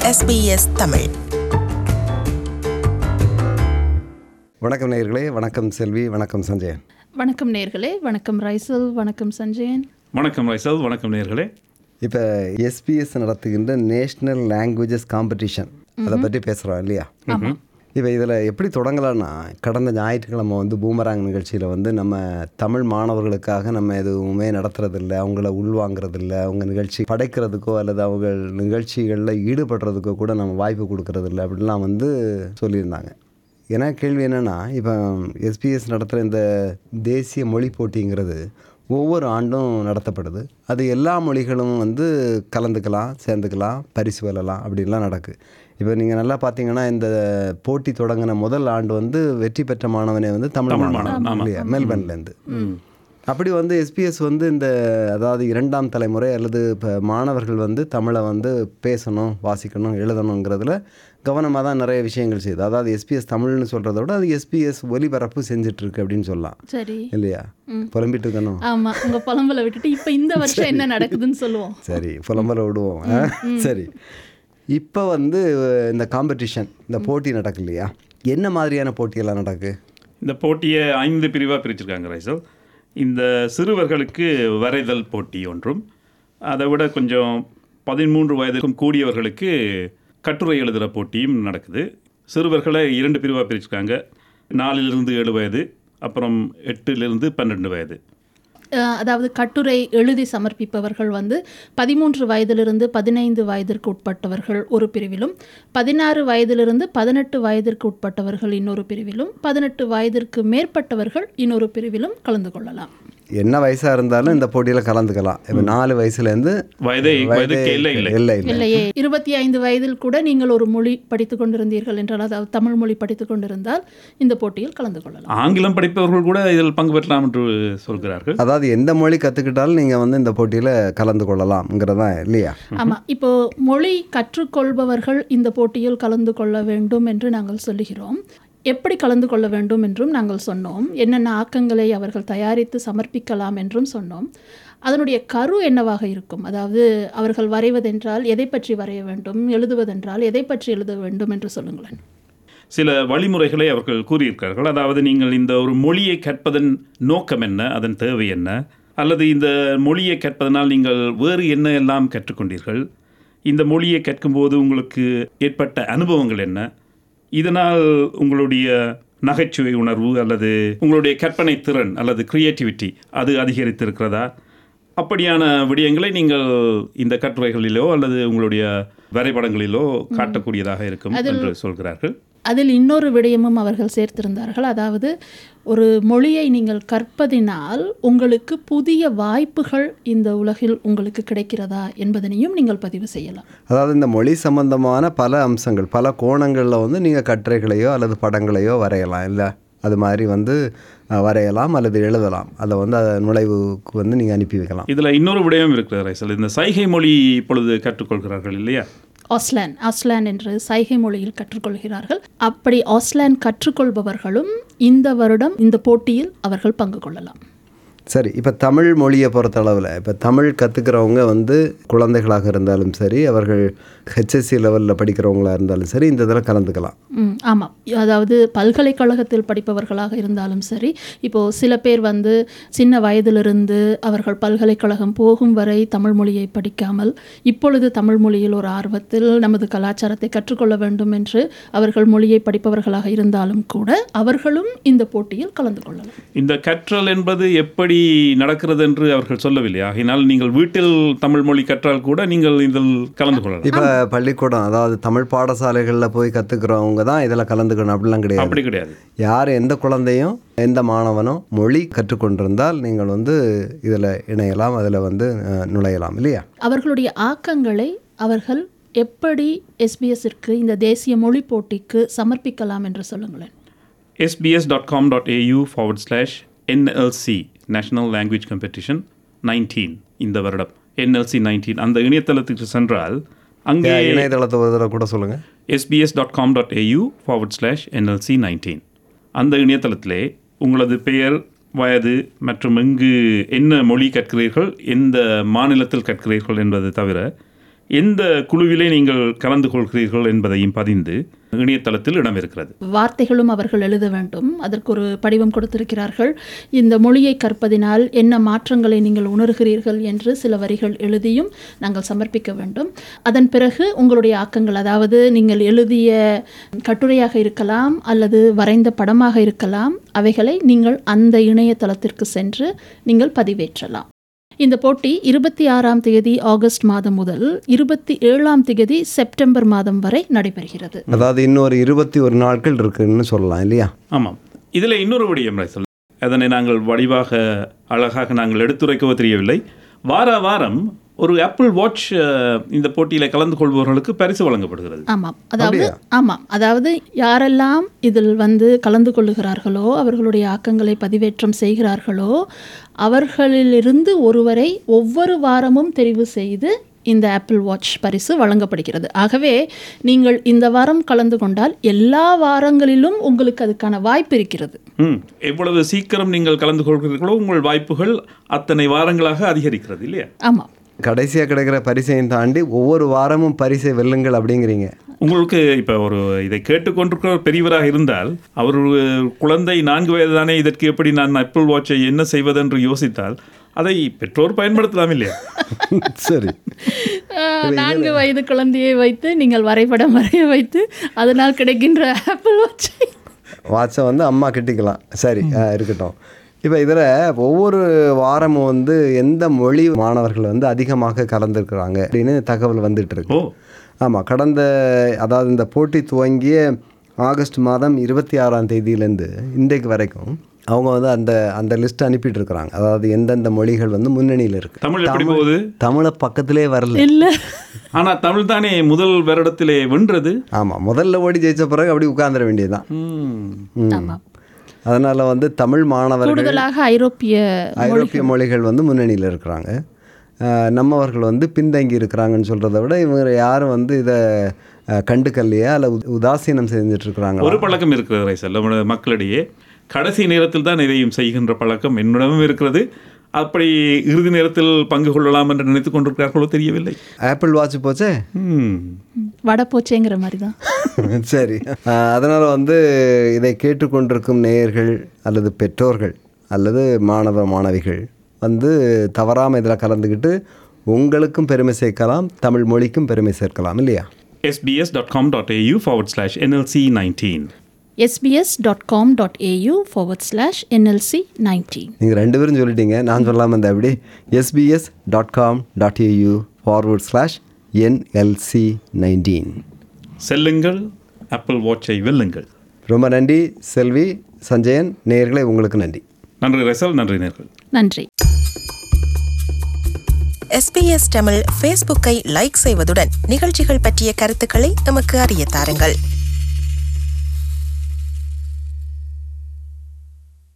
SBS Tamil. வணக்கம் நேயர்களே, வணக்கம் செல்வி, வணக்கம் சஞ்சயன். வணக்கம் நேயர்களே, வணக்கம் ரைசல், வணக்கம் சஞ்சயன். வணக்கம் ரைசல், வணக்கம் நேயர்களே. இப்போ SBS நடத்துகின்ற நேஷ்னல் லாங்குவேஜஸ் காம்படிஷன் அதை பற்றி பேசுகிறோம் இல்லையா? இப்போ இதில் எப்படி தொடங்கலான்னா, கடந்த ஞாயிற்றுக்கிழமை பூமராங் நிகழ்ச்சியில் நம்ம தமிழ் மாணவர்களுக்காக நம்ம எதுவுமே நடத்துறதில்ல, அவங்கள உள்வாங்கிறதில்ல, அவங்க நிகழ்ச்சி படைக்கிறதுக்கோ அல்லது அவங்க நிகழ்ச்சிகளில் ஈடுபடுறதுக்கோ கூட நம்ம வாய்ப்பு கொடுக்கறதில்ல அப்படின்லாம் சொல்லியிருந்தாங்க. ஏன்னா கேள்வி என்னென்னா, இப்போ SBS நடத்துகிற இந்த தேசிய மொழி போட்டிங்கிறது ஒவ்வொரு ஆண்டும் நடத்தப்படுது. அது எல்லா மொழிகளும் கலந்துக்கலாம், சேர்ந்துக்கலாம், பரிசு வெல்லலாம் அப்படின்லாம் நடக்கு. இப்போ நீங்கள் நல்லா பார்த்தீங்கன்னா, இந்த போட்டி தொடங்கின முதல் ஆண்டு வெற்றி பெற்ற மாணவனே தமிழ் மாணவன் இல்லையா, மெல்பர்ன்லேருந்து. அப்படி SBS இந்த அதாவது இரண்டாம் தலைமுறை அல்லது இப்போ மாணவர்கள் தமிழை பேசணும், வாசிக்கணும், எழுதணுங்கிறதுல கவனமாக தான் நிறைய விஷயங்கள் செய்யுது. அதாவது SBS தமிழ்னு சொல்கிறத விட அது SBS ஒலிபரப்பு செஞ்சிட்ருக்கு அப்படின்னு சொல்லலாம். சரி இல்லையா? புலம்பிட்டு இருக்கணும். ஆமாம், உங்கள் புலம்பலை விட்டுட்டு இப்போ இந்த வருஷம் என்ன நடக்குதுன்னு சொல்லுவோம். சரி, புலம்பலை விடுவோம். சரி, இப்போ இந்த காம்படிஷன், இந்த போட்டி நடக்கு இல்லையா? என்ன மாதிரியான போட்டியெல்லாம் நடக்கு? இந்த போட்டியை 5 பிரிவாக பிரிச்சிருக்காங்க ரைசல். இந்த சிறுவர்களுக்கு வரைதல் போட்டி ஒன்றும், அதை விட கொஞ்சம் 13 வயதுக்கும் கூடியவர்களுக்கு கட்டுரை எழுதுகிற போட்டியும் நடக்குது. சிறுவர்களை 2 பிரிவாக பிரிச்சிருக்காங்க. 4லிருந்து 7 வயது, அப்புறம் 8லிருந்து 12 வயது. அதாவது கட்டுரை எழுதி சமர்ப்பிப்பவர்கள் 13 வயதிலிருந்து 15 வயதிற்கு உட்பட்டவர்கள் ஒரு பிரிவிலும், 16 வயதிலிருந்து 18 வயதிற்கு உட்பட்டவர்கள் இன்னொரு பிரிவிலும், 18 வயதிற்கு மேற்பட்டவர்கள் இன்னொரு பிரிவிலும் கலந்து கொள்ளலாம். என்ன வயசாக இருந்தாலும் இந்த போட்டியில் கலந்துக்கலாம். இப்போ 4 வயசுலேருந்து இல்லையே 25 வயதில் கூட நீங்கள் ஒரு மொழி படித்து கொண்டிருந்தீர்கள் என்றால், அதாவது தமிழ் மொழி படித்து கொண்டிருந்தால் இந்த போட்டியில் கலந்து கொள்ளலாம். ஆங்கிலம் படிப்பவர்கள் கூட இதில் பங்கு பெற்றலாம் என்று சொல்கிறார்கள். அதாவது எந்த மொழி கற்றுக்கிட்டாலும் நீங்கள் இந்த போட்டியில் கலந்து கொள்ளலாம்ங்கிறதா இல்லையா? ஆமாம், இப்போ மொழி கற்றுக்கொள்பவர்கள் இந்த போட்டியில் கலந்து கொள்ள வேண்டும் என்று நாங்கள் சொல்லுகிறோம். எப்படி கலந்து கொள்ள வேண்டும் என்றும் நாங்கள் சொன்னோம். என்னென்ன ஆக்கங்களை அவர்கள் தயாரித்து சமர்ப்பிக்கலாம் என்றும் சொன்னோம். அதனுடைய கரு என்னவாக இருக்கும், அதாவது அவர்கள் வரைவதென்றால் எதை பற்றி வரைய வேண்டும், எழுதுவதென்றால் எதை பற்றி எழுத வேண்டும் என்று சொல்லுங்களேன். சில வழிமுறைகளை அவர்கள் கூறியிருக்கிறார்கள். அதாவது நீங்கள் இந்த ஒரு மொழியை கற்பதன் நோக்கம் என்ன, அதன் தேவை என்ன, அல்லது இந்த மொழியை கற்பதனால் நீங்கள் வேறு என்ன எல்லாம் கற்றுக்கொண்டீர்கள், இந்த மொழியை கற்கும்போது உங்களுக்கு ஏற்பட்ட அனுபவங்கள் என்ன, இதனால் உங்களுடைய நகைச்சுவை உணர்வு அல்லது உங்களுடைய கற்பனை திறன் அல்லது கிரியேட்டிவிட்டி அது அதிகரித்திருக்கிறதா, அப்படியான விடயங்களை நீங்கள் இந்த கட்டுரைகளிலோ அல்லது உங்களுடைய வரைபடங்களிலோ காட்டக்கூடியதாக இருக்கும் என்று சொல்கிறார்கள். அதில் இன்னொரு விடயமும் அவர்கள் சேர்த்திருந்தார்கள். அதாவது ஒரு மொழியை நீங்கள் கற்பதினால் உங்களுக்கு புதிய வாய்ப்புகள் இந்த உலகில் உங்களுக்கு கிடைக்கிறதா என்பதனையும் நீங்கள் பதிவு செய்யலாம். அதாவது இந்த மொழி சம்பந்தமான பல அம்சங்கள், பல கோணங்களில் நீங்கள் கட்டுரைகளையோ அல்லது படங்களையோ வரையலாம், இல்லை அது மாதிரி வரையலாம் அல்லது எழுதலாம். அதை அதை நுழைவுக்கு நீங்கள் அனுப்பி வைக்கலாம். இதில் இன்னொரு விடயம் இருக்கிற ரைசல், இந்த சைகை மொழி இப்பொழுது கற்றுக்கொள்கிறார்கள் இல்லையா? ஆஸ்லான் என்று சைகை மொழியில் கற்றுக்கொள்கிறார்கள். அப்படி ஆஸ்லான் கற்றுக்கொள்பவர்களும் இந்த வருடம் இந்த போட்டியில் அவர்கள் பங்கு கொள்ளலாம். சரி, இப்போ தமிழ் மொழியை பொறுத்தளவில் இப்போ தமிழ் கற்றுக்கிறவங்க குழந்தைகளாக இருந்தாலும் சரி, அவர்கள் HSC லெவலில் படிக்கிறவங்களாக இருந்தாலும் சரி, இந்த இதில் கலந்துக்கலாம். ஆமாம், அதாவது பல்கலைக்கழகத்தில் படிப்பவர்களாக இருந்தாலும் சரி, இப்போது சில பேர் சின்ன வயதிலிருந்து அவர்கள் பல்கலைக்கழகம் போகும் வரை தமிழ் மொழியை படிக்காமல் இப்பொழுது தமிழ் மொழியில் ஒரு ஆர்வத்தில் நமது கலாச்சாரத்தை கற்றுக்கொள்ள வேண்டும் என்று அவர்கள் மொழியை படிப்பவர்களாக இருந்தாலும் கூட அவர்களும் இந்த போட்டியில் கலந்து கொள்ளலாம். இந்த கற்றல் என்பது எப்படி நடக்கிறது என்று அவர்கள் சொல்லவில்லை. ஆகினால் நீங்கள் வீட்டில் தமிழ் மொழி கற்றால் கூட நீங்கள் இதில் கலந்து கொள்ளலாம். இப்போ பள்ளிக்கூடம், அதாவது தமிழ் பாடசாலைகளில் போய் கற்றுக்கிறவங்க தான் இதில் கலந்துக்கணும் அப்படிலாம் கிடையாது. அப்படி கிடையாது. யார் எந்த குழந்தையும் எந்த மாணவனும் மொழி கற்றுக்கொண்டிருந்தால் நீங்கள் இதில் இணையலாம், அதில் நுழையலாம் இல்லையா? அவர்களுடைய ஆக்கங்களை அவர்கள் எப்படி SBS-ற்கு இந்த தேசிய மொழி போட்டிக்கு சமர்ப்பிக்கலாம் என்று சொல்லுங்களேன். sbs.com.au/NLC National Language Competition 19 இந்த வருடம் NLC 19 அந்த இணையதளத்துக்கு சென்றால் அங்கே இணையதளத்தை ஒரு தடவை கூட சொல்லுங்கள். sbs.com.au/NLC 19 அந்த இணையதளத்திலே உங்களது பெயர், வயது மற்றும் எங்கு என்ன மொழி கற்கிறீர்கள், எந்த மாநிலத்தில் கற்கிறீர்கள் என்பது தவிர எந்த குழுவிலே நீங்கள் கலந்து கொள்கிறீர்கள் என்பதையும் பதிந்து இணையதளத்தில் இடம் இருக்கிறது. வார்த்தைகளும் அவர்கள் எழுத வேண்டும். அதற்கு ஒரு படிவம் கொடுத்திருக்கிறார்கள். இந்த மொழியை கற்பதினால் என்ன மாற்றங்களை நீங்கள் உணர்கிறீர்கள் என்று சில வரிகள் எழுதியும் நாங்கள் சமர்ப்பிக்க வேண்டும். அதன் பிறகு உங்களுடைய ஆக்கங்கள், அதாவது நீங்கள் எழுதிய கட்டுரையாக இருக்கலாம் அல்லது வரைந்த படமாக இருக்கலாம், அவைகளை நீங்கள் அந்த இணையதளத்திற்கு சென்று நீங்கள் பதிவேற்றலாம். இந்த போட்டி 26ஆம் தேதி ஆகஸ்ட் மாதம் முதல் 27ஆம் தேதி செப்டம்பர் மாதம் வரை நடைபெறுகிறது. அதாவது இன்னொரு 21 நாட்கள் இருக்குன்னு சொல்லலாம் இல்லையா? ஆமாம். இதில் இன்னொரு விடயம் ரைசல், அதனை நாங்கள் வடிவாக அழகாக நாங்கள் எடுத்துரைக்கவோ தெரியவில்லை. வாரம் ஒரு ஆப்பிள் வாட்ச் இந்த போட்டியில் கலந்து கொள்பவர்களுக்கு பரிசு வழங்கப்படுகிறது. அதாவது யாரெல்லாம் இதில் கலந்து கொள்ளுகிறார்களோ, அவர்களுடைய ஆக்கங்களை பதிவேற்றம் செய்கிறார்களோ, அவர்களிலிருந்து ஒருவரை ஒவ்வொரு வாரமும் தெரிவு செய்து இந்த ஆப்பிள் வாட்ச் பரிசு வழங்கப்படுகிறது. ஆகவே நீங்கள் இந்த வாரம் கலந்து கொண்டால் எல்லா வாரங்களிலும் உங்களுக்கு அதுக்கான வாய்ப்பு இருக்கிறது. எவ்வளவு சீக்கிரம் நீங்கள் கலந்து கொள்கிறீர்களோ உங்கள் வாய்ப்புகள் அத்தனை வாரங்களாக அதிகரிக்கிறது இல்லையா? ஆமாம். கடைசியாக கிடைக்கிற பரிசையும் தாண்டி ஒவ்வொரு வாரமும் பரிசை வெல்லுங்கள் அப்படிங்கிறீங்க. உங்களுக்கு இப்போ ஒரு இதை கேட்டுக்கொண்டிருக்கிற பெரியவராக இருந்தால், அவர் குழந்தை 4 வயது தானே, இதற்கு எப்படி நான் ஆப்பிள் வாட்சை என்ன செய்வதென்று யோசித்தால் அதை பெற்றோர் பயன்படுத்தலாம் இல்லையா? சரி, 4 வயது குழந்தையை வைத்து நீங்கள் வரைபடம் வரைய வைத்து அதனால் கிடைக்கின்ற ஆப்பிள் வாட்சை அம்மா கிட்டிக்கலாம். சரி, இருக்கட்டும். இப்போ இதில் ஒவ்வொரு வாரமும் எந்த மொழி மாணவர்கள் அதிகமாக கலந்துருக்குறாங்க அப்படின்னு தகவல் வந்துட்டு இருக்கு. ஆமாம், அதாவது இந்த போட்டி துவங்கிய ஆகஸ்ட் மாதம் 26ஆம் தேதியிலேருந்து இன்றைக்கு வரைக்கும் அவங்க அந்த லிஸ்ட் அனுப்பிட்டு இருக்கிறாங்க. அதாவது எந்தெந்த மொழிகள் முன்னணியில் இருக்கு. தமிழ் எப்படி போகுது? தமிழை பக்கத்திலே வரல. இல்லை, ஆனால் தமிழ் தானே முதல் வருடத்திலே வென்றது. ஆமாம், முதல்ல ஓடி ஜெயிச்ச பிறகு அப்படி உட்கார்ந்துட வேண்டியதுதான். அதனால் தமிழ் மாணவர்கள் கூடுதலாக ஐரோப்பிய மொழிகள் முன்னணியில் இருக்கிறாங்க. நம்மவர்கள் பின்தங்கி இருக்கிறாங்கன்னு சொல்கிறத விட இவங்க யாரும் இதை கண்டுக்கல்லையா அல்ல உதாசீனம் செஞ்சிட்ருக்குறாங்க. ஒரு பழக்கம் இருக்கிறது ரைசல், நம்மளோட மக்களிடையே கடைசி நேரத்தில் தான் இதையும் செய்கின்ற பழக்கம் என்னிடமும் இருக்கிறது. அப்படி இறுதி நேரத்தில் பங்கு கொள்ளலாம் என்று நினைத்து கொண்டிருக்கிறார்களோ தெரியவில்லை. ஆப்பிள் வாட்ச் போச்சே, வடை போச்சேங்கிற மாதிரி தான். சரி, அதனால் இதை கேட்டுக்கொண்டிருக்கும் நேயர்கள் அல்லது பெற்றோர்கள் அல்லது மாணவிகள் தவறாமல் இதில் கலந்துக்கிட்டு உங்களுக்கும் பெருமை சேர்க்கலாம், தமிழ் மொழிக்கும் பெருமை சேர்க்கலாம் இல்லையா? sbs.com.au/NLC19 sbs.com.au/NLC19. நீங்கள் 2 பேரும் சொல்லிட்டீங்க, நான் சொல்லாமல் இருந்தேன். அப்படி sbs.com.au/NLC19 செல்லுங்கள், ஆப்பிள் வாட்சை வெல்லுங்கள். ரொம்ப நன்றி செல்வி, சஞ்சயன். நேயர்களே உங்களுக்கு நன்றி. நன்றி ரைசல். நன்றி நேயர்கள். நன்றி. SBS தமிழ் ஃபேஸ்புக்கை லைக் செய்வதுடன் நிகழ்ச்சிகள் பற்றிய கருத்துக்களை நமக்கு அறிய தாருங்கள்.